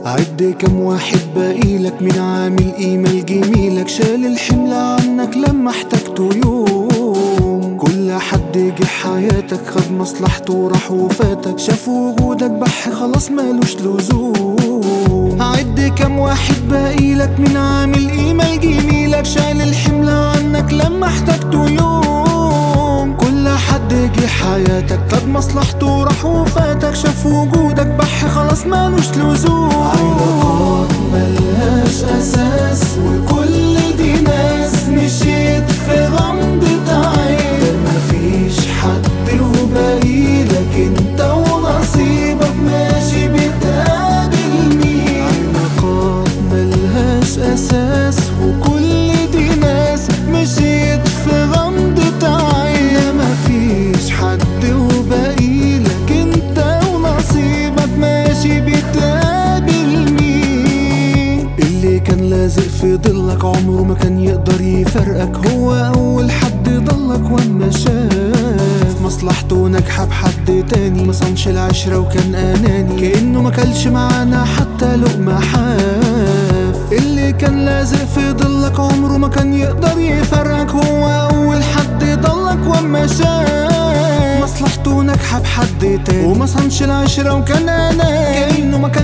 عد كم واحد باقيلك من عامل قيمة لجميلك، شال الحمل عنك لما احتجته يوم. كل حد جه حياتك خد مصلحته وراح وفاتك، شاف وجودك بح خلاص مالوش لزوم. عد كم واحد باقيلك من عامل قيمة لجميلك، شال الحمل عنك لما احتجته يوم. كل حد جه حياتك خد مصلحته وراح وفاتك، شاف وجودك بح خلاص مالوش لزوم. علاقات ملهاش اساس وكل دي ناس مشيت في غمضة عين، مفيش حد وباقيلك انت ونصيبك ماشي بتقابل مين. علاقات ملهاش اساس وكل دي ناس مشيت في غمضة عين، مفيش حد وباقيلك انت ونصيبك ماشي بتقابل مين. اللي كان لازق في ضلك عمره ما كان يقدر يفرقك، هو اول حد ضلك وما شاف مصلحته ناجحة بحد تاني، ما صنش العشرة وكان اناني كأنه ما كلش معانا حتى لقمة حاف. اللي كان لازق في ضلك عمره ما كان يقدر يفرقك، هو اول حد ضلك وما شاف مصلحته ناجحة بحد تاني، وما صنش العشرة وكان اناني كأنه ما كان